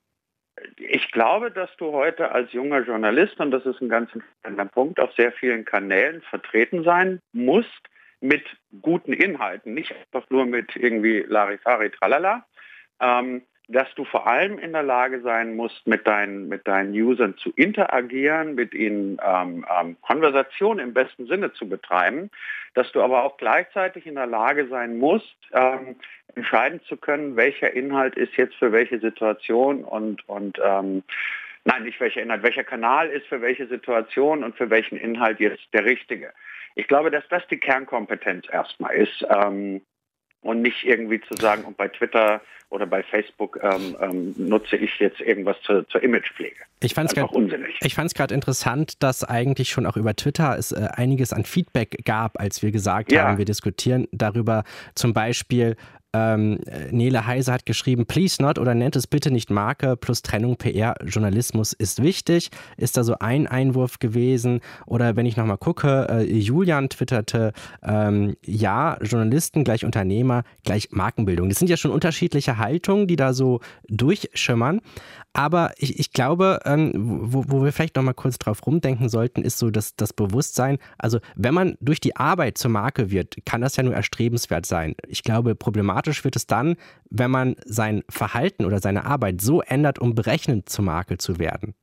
E: Ich glaube, dass du heute als junger Journalist, und das ist ein ganz entscheidender Punkt, auf sehr vielen Kanälen vertreten sein musst mit guten Inhalten, nicht einfach nur mit irgendwie Larifari, Tralala, ähm, dass du vor allem in der Lage sein musst, mit deinen, mit deinen Usern zu interagieren, mit ihnen ähm, ähm, Konversation im besten Sinne zu betreiben, dass du aber auch gleichzeitig in der Lage sein musst, ähm, entscheiden zu können, welcher Inhalt ist jetzt für welche Situation und, und ähm, nein, nicht welcher Inhalt, welcher Kanal ist für welche Situation und für welchen Inhalt jetzt der richtige. Ich glaube, dass das die Kernkompetenz erstmal ist. Ähm, Und nicht irgendwie zu sagen, und bei Twitter oder bei Facebook ähm, ähm, nutze ich jetzt irgendwas zur, zur Imagepflege.
B: Ich fand es unsinnig. Ich fand es gerade interessant, dass eigentlich schon auch über Twitter es äh, einiges an Feedback gab, als wir gesagt ja. haben, wir diskutieren darüber. Zum Beispiel ähm, Nele Heise hat geschrieben, please not oder nennt es bitte nicht Marke plus Trennung P R. Journalismus ist wichtig. Ist da so ein Einwurf gewesen? Oder wenn ich nochmal gucke, äh, Julian twitterte, ähm, ja, Journalisten gleich Unternehmer gleich Markenbildung. Das sind ja schon unterschiedliche Haltungen, die da so durchschimmern. Aber ich, ich glaube, ähm, wo, wo wir vielleicht noch mal kurz drauf rumdenken sollten, ist so das, das Bewusstsein. Also wenn man durch die Arbeit zur Marke wird, kann das ja nur erstrebenswert sein. Ich glaube, problematisch wird es dann, wenn man sein Verhalten oder seine Arbeit so ändert, um berechnend zur Marke zu werden.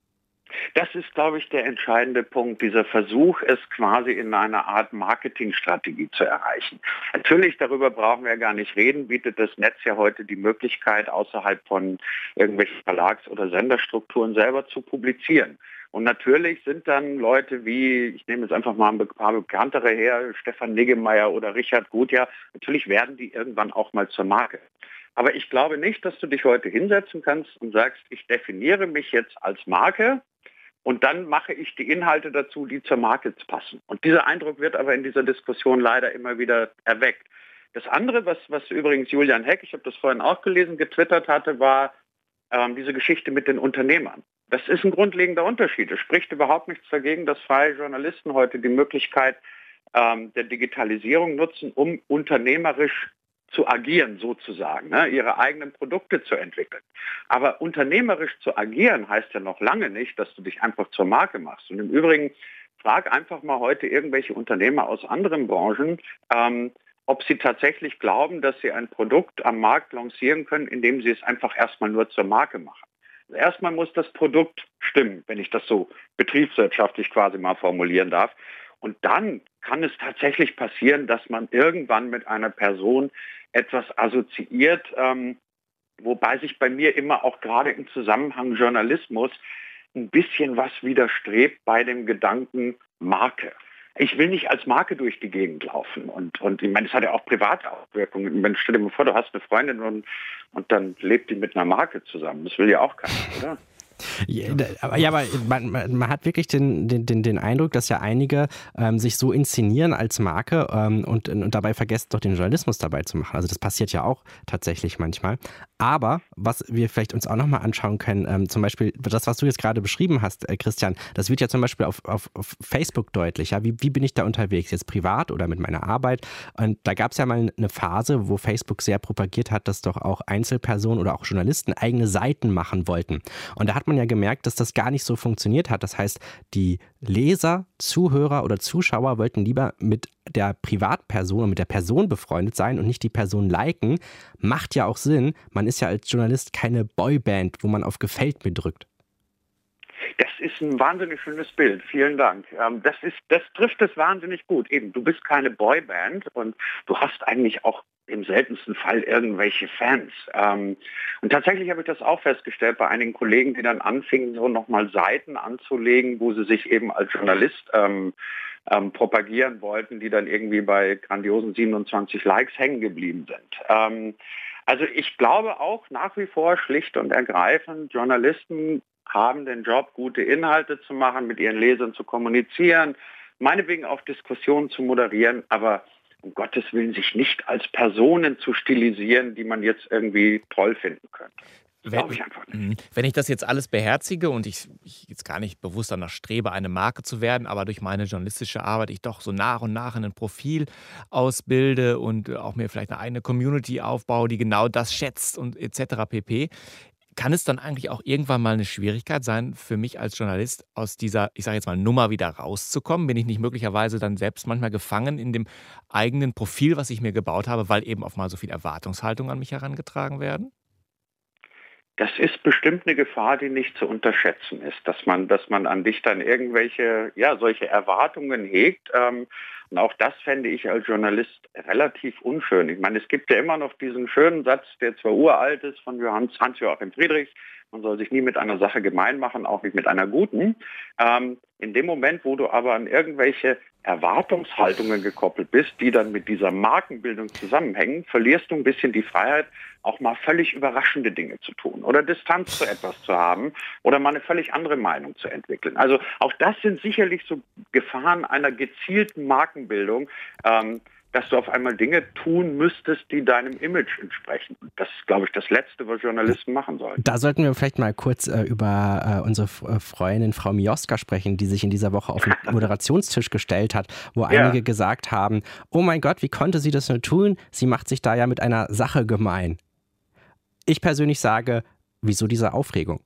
E: Das ist, glaube ich, der entscheidende Punkt, dieser Versuch, es quasi in einer Art Marketingstrategie zu erreichen. Natürlich, darüber brauchen wir ja gar nicht reden, bietet das Netz ja heute die Möglichkeit, außerhalb von irgendwelchen Verlags- oder Senderstrukturen selber zu publizieren. Und natürlich sind dann Leute wie, ich nehme jetzt einfach mal ein paar bekanntere her, Stefan Niggemeier oder Richard Gutjahr, natürlich werden die irgendwann auch mal zur Marke. Aber ich glaube nicht, dass du dich heute hinsetzen kannst und sagst, ich definiere mich jetzt als Marke und dann mache ich die Inhalte dazu, die zur Marke passen. Und dieser Eindruck wird aber in dieser Diskussion leider immer wieder erweckt. Das andere, was, was übrigens Julian Heck, ich habe das vorhin auch gelesen, getwittert hatte, war ähm, diese Geschichte mit den Unternehmern. Das ist ein grundlegender Unterschied. Es spricht überhaupt nichts dagegen, dass freie Journalisten heute die Möglichkeit ähm, der Digitalisierung nutzen, um unternehmerisch zu agieren sozusagen, ne, ihre eigenen Produkte zu entwickeln. Aber unternehmerisch zu agieren heißt ja noch lange nicht, dass du dich einfach zur Marke machst. Und im Übrigen, frag einfach mal heute irgendwelche Unternehmer aus anderen Branchen, ähm, ob sie tatsächlich glauben, dass sie ein Produkt am Markt lancieren können, indem sie es einfach erstmal nur zur Marke machen. Also erstmal muss das Produkt stimmen, wenn ich das so betriebswirtschaftlich quasi mal formulieren darf. Und dann kann es tatsächlich passieren, dass man irgendwann mit einer Person etwas assoziiert, ähm, wobei sich bei mir immer auch gerade im Zusammenhang Journalismus ein bisschen was widerstrebt bei dem Gedanken Marke. Ich will nicht als Marke durch die Gegend laufen. Und, und ich meine, es hat ja auch private Auswirkungen. Wenn, stell dir mal vor, du hast eine Freundin und, und dann lebt die mit einer Marke zusammen. Das will ja auch keiner, oder?
B: Ja, aber, ja, aber man, man hat wirklich den, den, den, den Eindruck, dass ja einige ähm, sich so inszenieren als Marke ähm, und, und dabei vergessen, doch den Journalismus dabei zu machen. Also das passiert ja auch tatsächlich manchmal. Aber was wir vielleicht uns auch nochmal anschauen können, ähm, zum Beispiel das, was du jetzt gerade beschrieben hast, äh, Christian, das wird ja zum Beispiel auf, auf, auf Facebook deutlich. Ja? Wie, wie bin ich da unterwegs, jetzt privat oder mit meiner Arbeit? Und da gab es ja mal eine Phase, wo Facebook sehr propagiert hat, dass doch auch Einzelpersonen oder auch Journalisten eigene Seiten machen wollten. Und da hat man ja gemerkt, dass das gar nicht so funktioniert hat. Das heißt, die Leser, Zuhörer oder Zuschauer wollten lieber mit der Privatperson und mit der Person befreundet sein und nicht die Person liken. Macht ja auch Sinn. Man ist ja als Journalist keine Boyband, wo man auf Gefällt mir drückt.
E: Das ist ein wahnsinnig schönes Bild. Vielen Dank. Das ist, das trifft es wahnsinnig gut. Eben, du bist keine Boyband und du hast eigentlich auch im seltensten Fall irgendwelche Fans. Und tatsächlich habe ich das auch festgestellt bei einigen Kollegen, die dann anfingen, so nochmal Seiten anzulegen, wo sie sich eben als Journalist ähm, ähm, propagieren wollten, die dann irgendwie bei grandiosen siebenundzwanzig Likes hängen geblieben sind. Ähm, also ich glaube auch nach wie vor schlicht und ergreifend, Journalisten haben den Job, gute Inhalte zu machen, mit ihren Lesern zu kommunizieren, meinetwegen auch Diskussionen zu moderieren, aber um Gottes Willen sich nicht als Personen zu stilisieren, die man jetzt irgendwie toll finden könnte.
C: Wenn ich, wenn ich das jetzt alles beherzige und ich, ich jetzt gar nicht bewusst danach strebe, eine Marke zu werden, aber durch meine journalistische Arbeit ich doch so nach und nach ein Profil ausbilde und auch mir vielleicht eine eigene Community aufbaue, die genau das schätzt und et cetera pp., kann es dann eigentlich auch irgendwann mal eine Schwierigkeit sein, für mich als Journalist aus dieser, ich sage jetzt mal, Nummer wieder rauszukommen? Bin ich nicht möglicherweise dann selbst manchmal gefangen in dem eigenen Profil, was ich mir gebaut habe, weil eben auf mal so viel Erwartungshaltung an mich herangetragen werden?
E: Das ist bestimmt eine Gefahr, die nicht zu unterschätzen ist, dass man, dass man an dich dann irgendwelche, ja, solche Erwartungen hegt. Ähm, und auch das fände ich als Journalist relativ unschön. Ich meine, es gibt ja immer noch diesen schönen Satz, der zwar uralt ist, von Johannes Hans-Joachim Friedrichs, man soll sich nie mit einer Sache gemein machen, auch nicht mit einer guten. Ähm, in dem Moment, wo du aber an irgendwelche Erwartungshaltungen gekoppelt bist, die dann mit dieser Markenbildung zusammenhängen, verlierst du ein bisschen die Freiheit, auch mal völlig überraschende Dinge zu tun oder Distanz zu etwas zu haben oder mal eine völlig andere Meinung zu entwickeln. Also auch das sind sicherlich so Gefahren einer gezielten Markenbildung, ähm, dass du auf einmal Dinge tun müsstest, die deinem Image entsprechen. Das ist, glaube ich, das Letzte, was Journalisten machen sollten.
B: Da sollten wir vielleicht mal kurz äh, über äh, unsere Freundin Frau Mioska sprechen, die sich in dieser Woche auf den Moderationstisch gestellt hat, wo ja. einige gesagt haben, oh mein Gott, wie konnte sie das nur tun? Sie macht sich da ja mit einer Sache gemein. Ich persönlich sage, wieso diese Aufregung?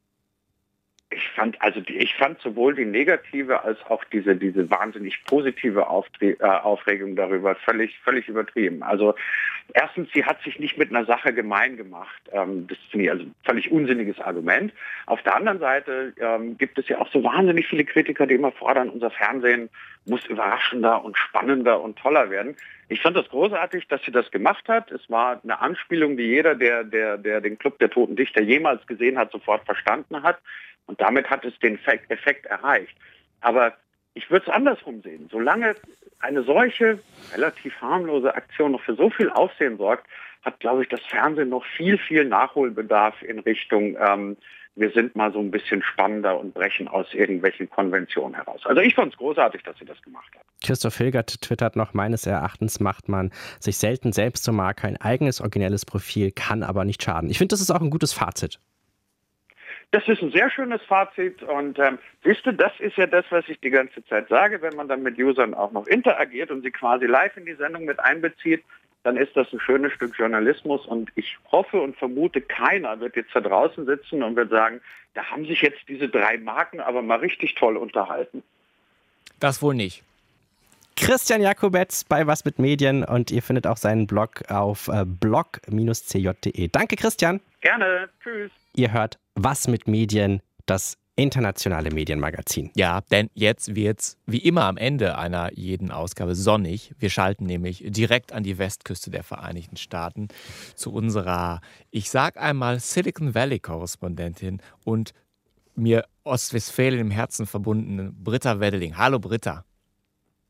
E: Ich fand, also die, ich fand sowohl die negative als auch diese, diese wahnsinnig positive Auftre- äh, Aufregung darüber völlig, völlig übertrieben. Also erstens, sie hat sich nicht mit einer Sache gemein gemacht. Ähm, das finde ich also ein völlig unsinniges Argument. Auf der anderen Seite ähm, gibt es ja auch so wahnsinnig viele Kritiker, die immer fordern, unser Fernsehen muss überraschender und spannender und toller werden. Ich fand das großartig, dass sie das gemacht hat. Es war eine Anspielung, die jeder, der, der, der den Club der Toten Dichter jemals gesehen hat, sofort verstanden hat. Und damit hat es den Effekt erreicht. Aber ich würde es andersrum sehen. Solange eine solche relativ harmlose Aktion noch für so viel Aufsehen sorgt, hat, glaube ich, das Fernsehen noch viel, viel Nachholbedarf in Richtung, ähm, wir sind mal so ein bisschen spannender und brechen aus irgendwelchen Konventionen heraus. Also ich fand es großartig, dass sie das gemacht hat.
B: Christoph Hilgert twittert noch, meines Erachtens macht man sich selten selbst zur Marke. Ein eigenes, originelles Profil kann aber nicht schaden. Ich finde, das ist auch ein gutes Fazit.
E: Das ist ein sehr schönes Fazit und ähm, siehst du, das ist ja das, was ich die ganze Zeit sage, wenn man dann mit Usern auch noch interagiert und sie quasi live in die Sendung mit einbezieht, dann ist das ein schönes Stück Journalismus und ich hoffe und vermute, keiner wird jetzt da draußen sitzen und wird sagen, da haben sich jetzt diese drei Marken aber mal richtig toll unterhalten.
C: Das wohl nicht.
B: Christian Jakobetz bei Was mit Medien und ihr findet auch seinen Blog auf äh, blog Bindestrich c j punkt d e. Danke, Christian.
E: Gerne. Tschüss.
B: Ihr hört Was mit Medien, das internationale Medienmagazin.
C: Ja, denn jetzt wird's wie immer am Ende einer jeden Ausgabe sonnig. Wir schalten nämlich direkt an die Westküste der Vereinigten Staaten zu unserer, ich sag einmal, Silicon Valley-Korrespondentin und mir Ostwestfalen im Herzen verbundenen Britta Weddeling. Hallo Britta.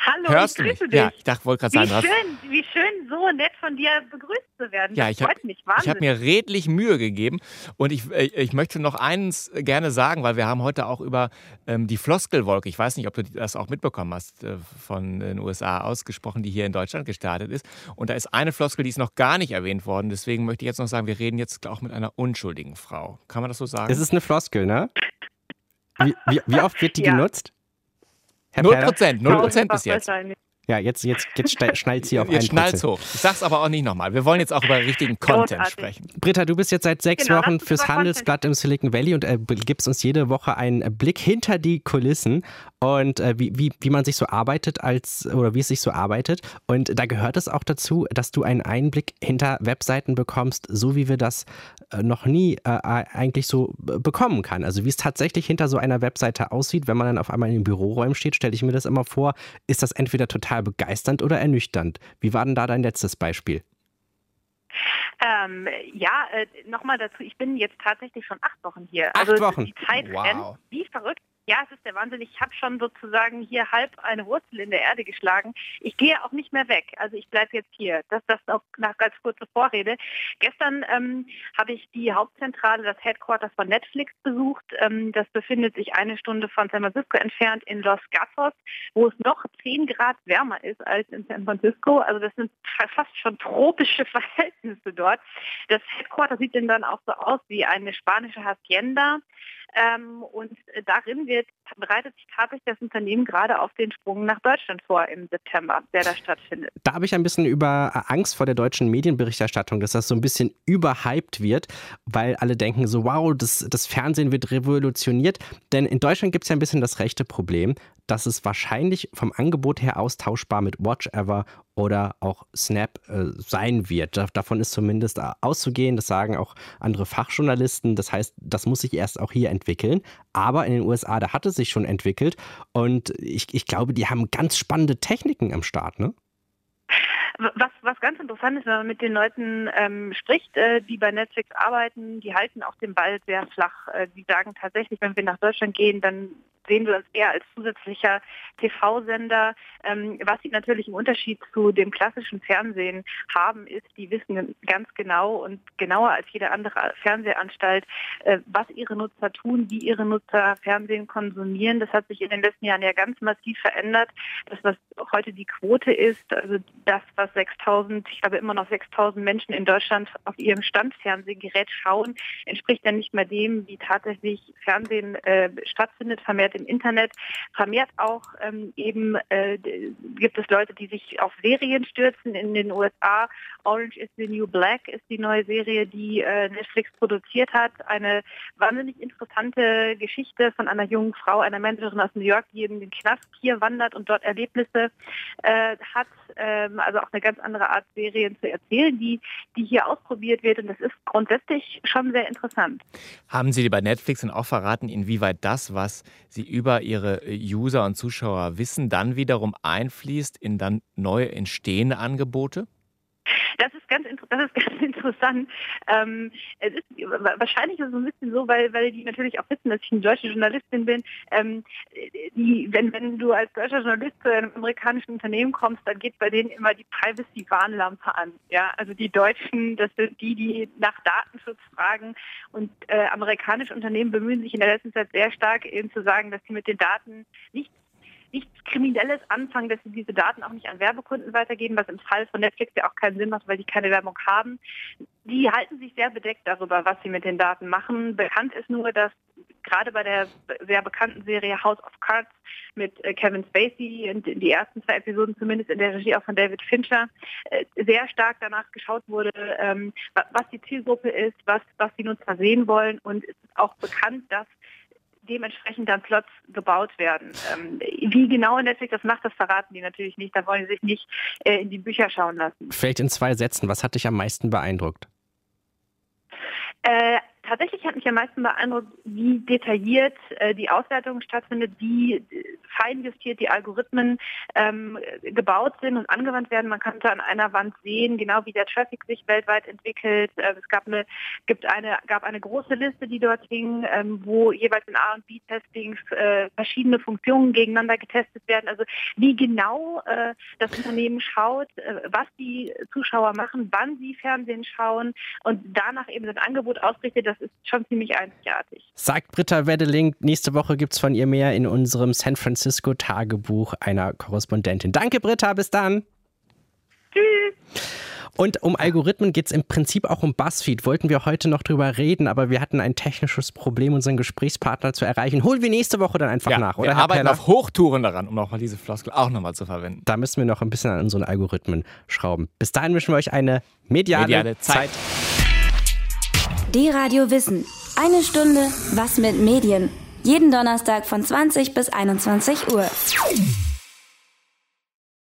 F: Hallo,
C: Hörst
F: ich
C: du mich?
F: grüße dich.
C: Ja, ich dachte, wollte gerade sagen,
F: wie
C: du hast...
F: schön, wie schön, so nett von dir begrüßt zu werden.
C: Ja,
F: das
C: ich habe
F: freut mich, Wahnsinn.
C: hab mir redlich Mühe gegeben und ich, äh, ich möchte noch eins gerne sagen, weil wir haben heute auch über ähm, die Floskelwolke, ich weiß nicht, ob du das auch mitbekommen hast, äh, von den U S A ausgesprochen, die hier in Deutschland gestartet ist. Und da ist eine Floskel, die ist noch gar nicht erwähnt worden. Deswegen möchte ich jetzt noch sagen, wir reden jetzt auch mit einer unschuldigen Frau. Kann man das so sagen?
B: Es ist eine Floskel, ne? Wie, wie, wie oft wird die
F: Ja.
B: genutzt? Herr
C: Null
B: Perler?
C: Prozent, null Prozent bis jetzt.
F: Wahrscheinlich.
B: Ja, jetzt, jetzt, jetzt schnallt sie auf
C: Jetzt
B: einen
C: schnallt's
B: Prozent.
C: hoch. Ich sag's aber auch nicht nochmal. Wir wollen jetzt auch über richtigen Content
F: Großartig.
C: sprechen.
B: Britta, du bist jetzt seit sechs
F: Genau,
B: Wochen
F: lass uns
B: fürs
F: über
B: Handelsblatt im Silicon Valley und äh, gibst uns jede Woche einen Blick hinter die Kulissen und äh, wie, wie, wie man sich so arbeitet als oder wie es sich so arbeitet. Und da gehört es auch dazu, dass du einen Einblick hinter Webseiten bekommst, so wie wir das äh, noch nie äh, eigentlich so äh, bekommen kann. Also wie es tatsächlich hinter so einer Webseite aussieht, wenn man dann auf einmal in den Büroräumen steht, stelle ich mir das immer vor, ist das entweder total begeisternd oder ernüchternd. Wie war denn da dein letztes Beispiel?
F: Ähm, ja, äh, nochmal dazu, ich bin jetzt tatsächlich schon acht Wochen hier.
B: Acht
F: also
B: Wochen?
F: Die Zeit
C: Wow.
F: rennt, wie verrückt. Ja, es ist der Wahnsinn. Ich habe schon sozusagen hier halb eine Wurzel in der Erde geschlagen. Ich gehe auch nicht mehr weg. Also ich bleibe jetzt hier. Das das auch nach ganz kurzer Vorrede. Gestern ähm, habe ich die Hauptzentrale, das Headquarters von Netflix besucht. Ähm, das befindet sich eine Stunde von San Francisco entfernt in Los Gatos, wo es noch zehn Grad wärmer ist als in San Francisco. Also das sind fast schon tropische Verhältnisse dort. Das Headquarters sieht dann auch so aus wie eine spanische Hacienda. Ähm, und darin wird, bereitet sich tatsächlich das Unternehmen gerade auf den Sprung nach Deutschland vor im September, der da stattfindet.
B: Da habe ich ein bisschen über Angst vor der deutschen Medienberichterstattung, dass das so ein bisschen überhyped wird, weil alle denken so, wow, das, das Fernsehen wird revolutioniert. Denn in Deutschland gibt es ja ein bisschen das rechte Problem, dass es wahrscheinlich vom Angebot her austauschbar mit Watch-Ever oder auch Snap äh, sein wird. Da, davon ist zumindest auszugehen, das sagen auch andere Fachjournalisten. Das heißt, das muss sich erst auch hier entwickeln. Aber in den U S A, da hat es sich schon entwickelt und ich, ich glaube, die haben ganz spannende Techniken am Start, ne?
F: Was, was ganz interessant ist, wenn man mit den Leuten ähm, spricht, äh, die bei Netflix arbeiten, die halten auch den Ball sehr flach. Äh, die sagen tatsächlich, wenn wir nach Deutschland gehen, dann sehen wir uns eher als zusätzlicher T V-Sender. Ähm, was sie natürlich im Unterschied zu dem klassischen Fernsehen haben, ist, die wissen ganz genau und genauer als jede andere Fernsehanstalt, äh, was ihre Nutzer tun, wie ihre Nutzer Fernsehen konsumieren. Das hat sich in den letzten Jahren ja ganz massiv verändert. Das, was heute die Quote ist, also das, was sechstausend, ich glaube immer noch sechstausend Menschen in Deutschland auf ihrem Standfernsehgerät schauen, entspricht ja nicht mehr dem, wie tatsächlich Fernsehen äh, stattfindet, vermehrt im Internet, vermehrt auch ähm, eben äh, gibt es Leute, die sich auf Serien stürzen in den U S A. Orange is the New Black ist die neue Serie, die äh, Netflix produziert hat. Eine wahnsinnig interessante Geschichte von einer jungen Frau, einer Managerin aus New York, die in den Knast hier wandert und dort Erlebnisse äh, hat. Ähm, also auch eine ganz andere Art, Serien zu erzählen, die, die hier ausprobiert wird. Und das ist grundsätzlich schon sehr interessant.
C: Haben Sie bei Netflix denn auch verraten, inwieweit das, was Sie über Ihre User und Zuschauer wissen, dann wiederum einfließt in dann neu entstehende Angebote?
F: Das ist ganz, das ist ganz interessant. Ähm, es ist, wahrscheinlich ist es ein bisschen so, weil, weil die natürlich auch wissen, dass ich eine deutsche Journalistin bin. Ähm, die, wenn, wenn du als deutscher Journalist zu einem amerikanischen Unternehmen kommst, dann geht bei denen immer die Privacy-Warnlampe an. Ja, also die Deutschen, das sind die, die nach Datenschutz fragen. Und äh, amerikanische Unternehmen bemühen sich in der letzten Zeit sehr stark, eben zu sagen, dass sie mit den Daten nicht nichts Kriminelles anfangen, dass sie diese Daten auch nicht an Werbekunden weitergeben, was im Fall von Netflix ja auch keinen Sinn macht, weil die keine Werbung haben. Die halten sich sehr bedeckt darüber, was sie mit den Daten machen. Bekannt ist nur, dass gerade bei der sehr bekannten Serie House of Cards mit Kevin Spacey und die ersten zwei Episoden zumindest in der Regie auch von David Fincher sehr stark danach geschaut wurde, was die Zielgruppe ist, was, was die Nutzer sehen wollen. Und es ist auch bekannt, dass dementsprechend dann Plots gebaut werden. Ähm, wie genau Netflix das macht, das verraten die natürlich nicht. Da wollen sie sich nicht äh, in die Bücher schauen lassen.
B: Vielleicht in zwei Sätzen, was hat dich am meisten beeindruckt?
F: Äh, tatsächlich hat mich am meisten beeindruckt, wie detailliert äh, die Auswertung stattfindet, wie fein justiert die Algorithmen ähm, gebaut sind und angewandt werden. Man konnte an einer Wand sehen, genau wie der Traffic sich weltweit entwickelt. Äh, es gab eine, gibt eine, gab eine große Liste, die dort hing, ähm, wo jeweils in A und B-Testings äh, verschiedene Funktionen gegeneinander getestet werden. Also wie genau äh, das Unternehmen schaut, äh, was die Zuschauer machen, wann sie Fernsehen schauen und danach eben das Angebot ausrichtet, das ist schon ziemlich einzigartig.
B: Sagt Britta Weddeling. Nächste Woche gibt es von ihr mehr in unserem San Francisco-Tagebuch einer Korrespondentin. Danke, Britta. Bis dann.
F: Tschüss.
B: Und um Algorithmen geht es im Prinzip auch um BuzzFeed. Wollten wir heute noch drüber reden, aber wir hatten ein technisches Problem, unseren Gesprächspartner zu erreichen. Holen wir nächste Woche dann einfach
C: ja,
B: nach, oder?
C: Wir
B: Herr
C: arbeiten
B: Peller?
C: auf Hochtouren daran, um nochmal diese Floskel auch nochmal zu verwenden.
B: Da müssen wir noch ein bisschen an unseren Algorithmen schrauben. Bis dahin wünschen wir euch eine mediale,
C: mediale Zeit.
A: D-Radio Wissen. Eine Stunde Was mit Medien. Jeden Donnerstag von zwanzig bis einundzwanzig Uhr.